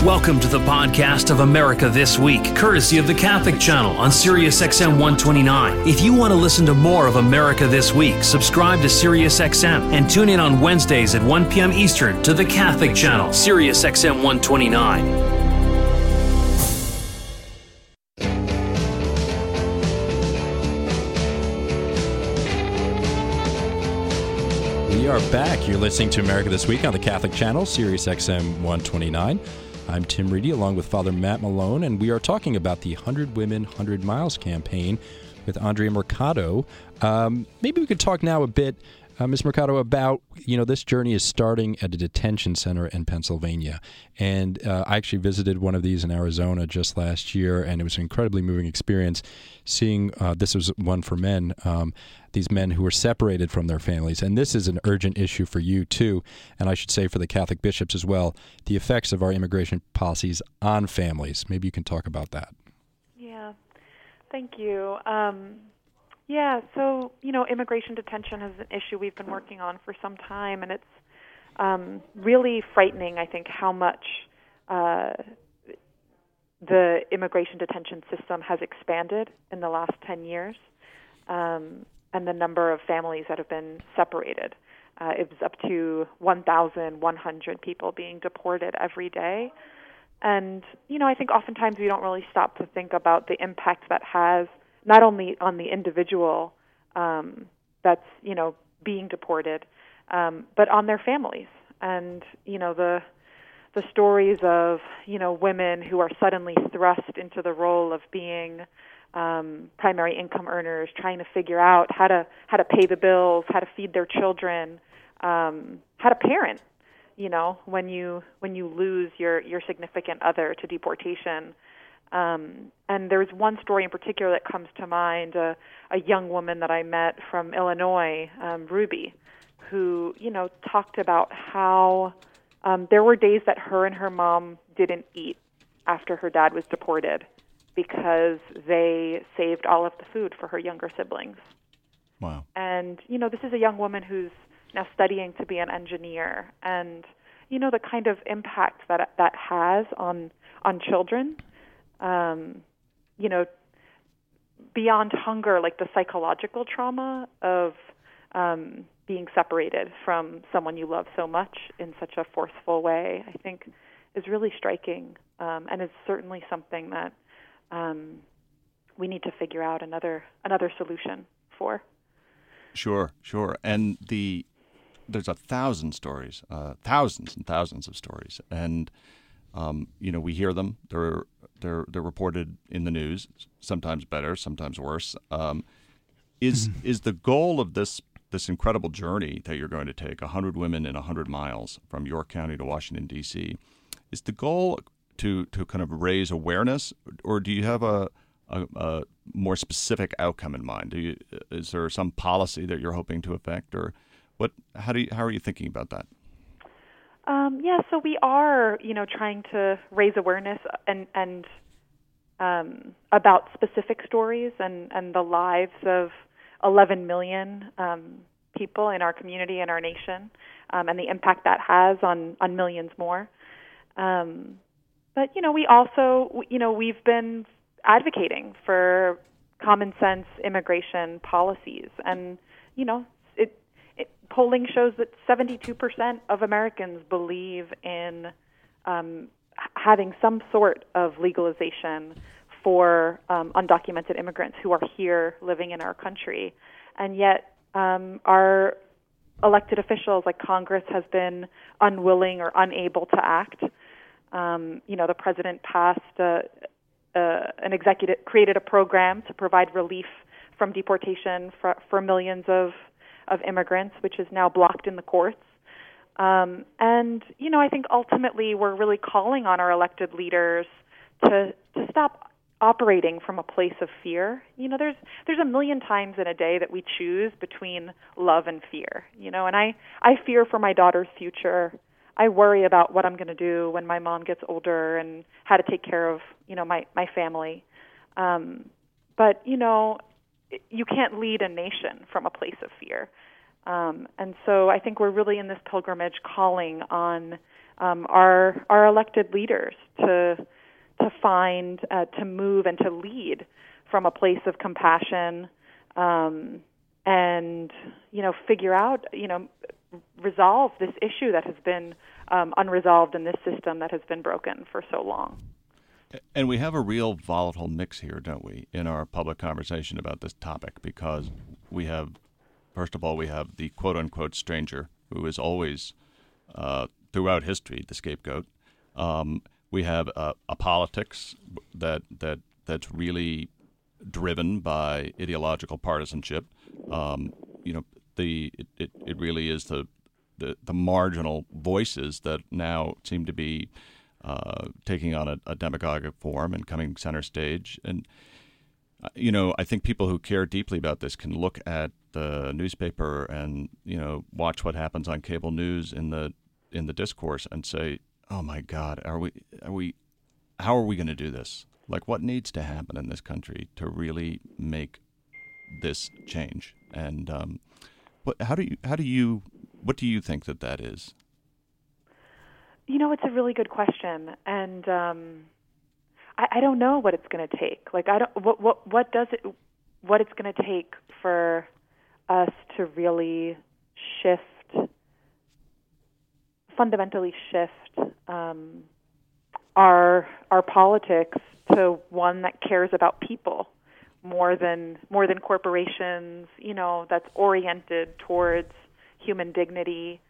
Welcome to the podcast of America This Week, courtesy of the Catholic Channel on SiriusXM 129. If you want to listen to more of America This Week, subscribe to SiriusXM and tune in on Wednesdays at 1 p.m. Eastern to the Catholic Channel, SiriusXM 129. We are back. You're listening to America This Week on the Catholic Channel, SiriusXM 129. I'm Tim Reedy, along with Father Matt Malone, and we are talking about the 100 Women, 100 Miles campaign with Andrea Mercado. Maybe we could talk now a bit, Ms. Mercado, about, this journey is starting at a detention center in Pennsylvania. And I actually visited one of these in Arizona just last year, and it was an incredibly moving experience seeing, this was one for men, these men who were separated from their families. And this is an urgent issue for you, too, and I should say for the Catholic bishops as well, the effects of our immigration policies on families. Maybe you can talk about that. Yeah, thank you. So, immigration detention is an issue we've been working on for some time, and it's really frightening, I think, how much the immigration detention system has expanded in the last 10 years. And the number of families that have been separated. It was up to 1,100 people being deported every day. And, I think oftentimes we don't really stop to think about the impact that has not only on the individual that's, being deported, but on their families. And, the stories of, women who are suddenly thrust into the role of being primary income earners, trying to figure out how to pay the bills, how to feed their children, how to parent. When you lose your significant other to deportation. And there's one story in particular that comes to mind: a young woman that I met from Illinois, Ruby, who talked about how there were days that her and her mom didn't eat after her dad was deported, because they saved all of the food for her younger siblings. Wow. And, this is a young woman who's now studying to be an engineer. And, the kind of impact that has on children, beyond hunger, like the psychological trauma of being separated from someone you love so much in such a forceful way, I think is really striking, and is certainly something that we need to figure out another solution for. Sure. And there's 1,000 stories, thousands and thousands of stories, and we hear them. They're reported in the news, sometimes better, sometimes worse. Is the goal of this incredible journey that you're going to take, 100 women in 100 miles from York County to Washington, D.C., is the goal to kind of raise awareness, or do you have a more specific outcome in mind? Is there some policy that you're hoping to affect, or what? How are you thinking about that? So we are, trying to raise awareness and about specific stories and the lives of 11 million people in our community and our nation, and the impact that has on millions more. But, we also, we've been advocating for common sense immigration policies. And, polling shows that 72% of Americans believe in having some sort of legalization for undocumented immigrants who are here living in our country. And yet our elected officials, like Congress, has been unwilling or unable to act. The president passed created a program to provide relief from deportation for millions of immigrants, which is now blocked in the courts. And, I think ultimately we're really calling on our elected leaders to stop operating from a place of fear. There's a million times in a day that we choose between love and fear, and I fear for my daughter's future. I worry about what I'm going to do when my mom gets older and how to take care of, my family. But, you can't lead a nation from a place of fear. And so I think we're really in this pilgrimage calling on our elected leaders to find, to move, and to lead from a place of compassion, and figure out, resolve this issue that has been unresolved in this system that has been broken for so long. And we have a real volatile mix here, don't we, in our public conversation about this topic, because we have, first of all, we have the quote-unquote stranger who is always, throughout history, the scapegoat. We have a politics that's really driven by ideological partisanship. It really is the marginal voices that now seem to be taking on a demagogic form and coming center stage. And I think people who care deeply about this can look at the newspaper and watch what happens on cable news in the discourse and say, "Oh my God, how are we going to do this? Like, what needs to happen in this country to really make this change?" And what do you think that is? It's a really good question, and I don't know what it's going to take. Like, what it's going to take for us to really fundamentally shift our politics to one that cares about people more than corporations. That's oriented towards human dignity.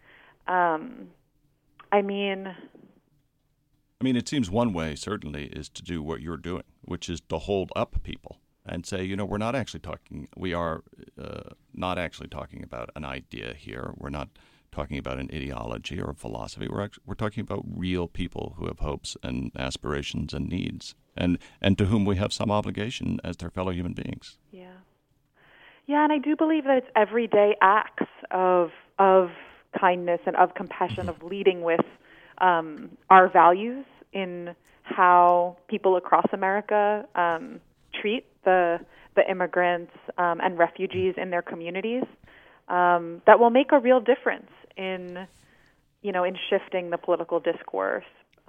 It seems one way certainly is to do what you're doing, which is to hold up people and say, we're not actually talking. We are not actually talking about an idea here. We're not talking about an ideology or a philosophy. We're talking about real people who have hopes and aspirations and needs, and to whom we have some obligation as their fellow human beings. Yeah, and I do believe that it's everyday acts of kindness and of compassion, of leading with our values in how people across America treat the immigrants and refugees in their communities, that will make a real difference in shifting the political discourse.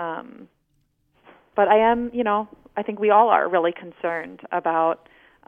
But I think we all are really concerned about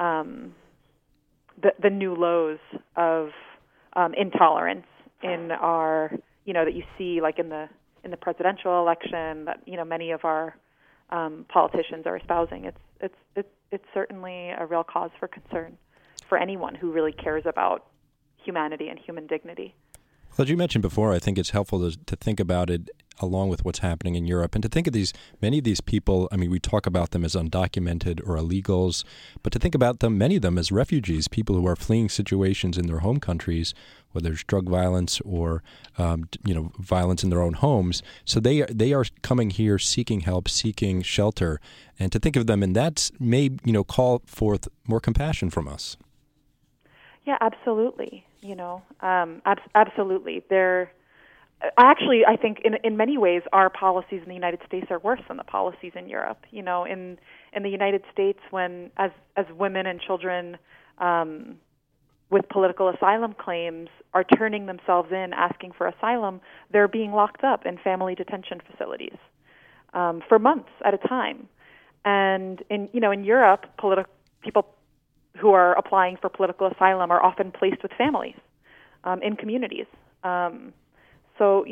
the new lows of intolerance in our, that you see like in the presidential election that many of our politicians are espousing. It's certainly a real cause for concern for anyone who really cares about humanity and human dignity. Well, as you mentioned before, I think it's helpful to think about it along with what's happening in Europe, and to think of many of these people. We talk about them as undocumented or illegals, but to think about many of them as refugees, people who are fleeing situations in their home countries, whether it's drug violence or violence in their own homes. So they are coming here seeking help, seeking shelter, and to think of them, and that may call forth more compassion from us. Yeah, absolutely. Absolutely. Actually, I think in many ways our policies in the United States are worse than the policies in Europe. In the United States, when as women and children with political asylum claims are turning themselves in, asking for asylum, they're being locked up in family detention facilities for months at a time. And in Europe, people who are applying for political asylum are often placed with families in communities. So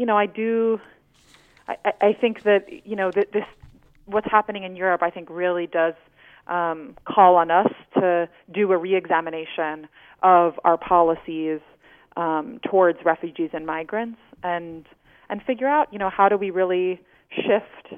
I think that this what's happening in Europe, I think, really does call on us to do a reexamination of our policies towards refugees and migrants, and figure out how do we really shift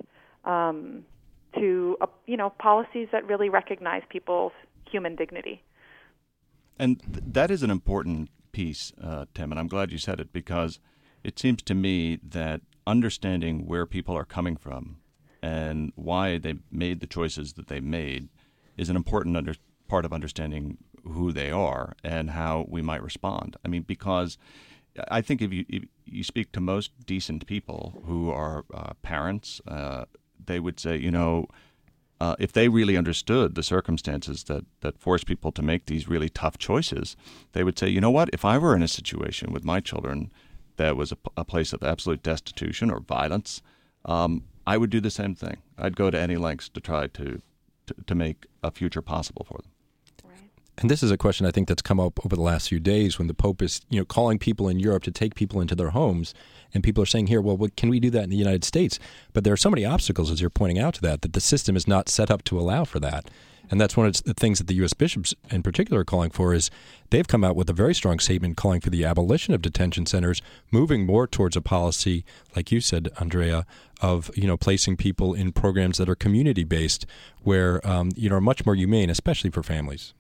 to policies that really recognize people's human dignity. And that is an important piece, Tim, and I'm glad you said it, because it seems to me that understanding where people are coming from and why they made the choices that they made is an important part of understanding who they are and how we might respond. Because I think if you speak to most decent people who are parents, they would say, if they really understood the circumstances that force people to make these really tough choices, they would say, if I were in a situation with my children that was a place of absolute destitution or violence, I would do the same thing. I'd go to any lengths to try to make a future possible for them. And this is a question I think that's come up over the last few days when the Pope is, calling people in Europe to take people into their homes, and people are saying here, well, can we do that in the United States? But there are so many obstacles, as you're pointing out, to that the system is not set up to allow for that. And that's one of the things that the U.S. bishops in particular are calling for is they've come out with a very strong statement calling for the abolition of detention centers, moving more towards a policy, like you said, Andrea, of, placing people in programs that are community-based where, are much more humane, especially for families.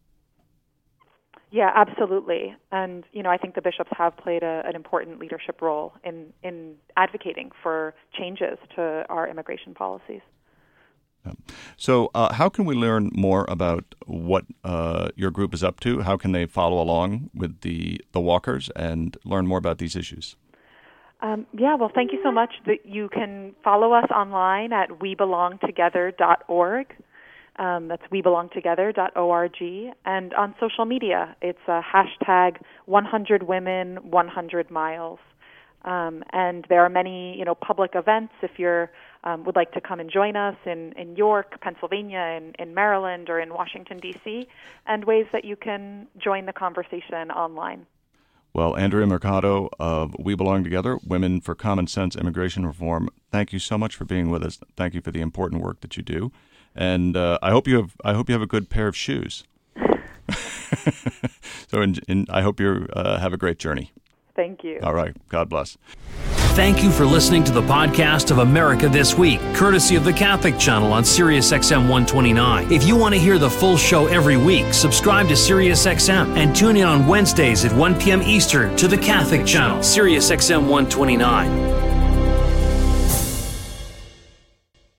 Yeah, absolutely. And, I think the bishops have played an important leadership role in advocating for changes to our immigration policies. So how can we learn more about what your group is up to? How can they follow along with the walkers and learn more about these issues? Well, thank you so much. You can follow us online at webelongtogether.org. That's webelongtogether.org. And on social media, it's hashtag 100women100miles. And there are many, public events if you would like to come and join us in York, Pennsylvania, in Maryland, or in Washington, D.C., and ways that you can join the conversation online. Well, Andrea Mercado of We Belong Together, Women for Common Sense Immigration Reform, thank you so much for being with us. Thank you for the important work that you do. And I hope you have a good pair of shoes. So I hope you have a great journey. Thank you. All right. God bless. Thank you for listening to the podcast of America This Week, courtesy of the Catholic Channel on SiriusXM 129. If you want to hear the full show every week, subscribe to SiriusXM and tune in on Wednesdays at 1 p.m. Eastern to the Catholic Channel, SiriusXM 129.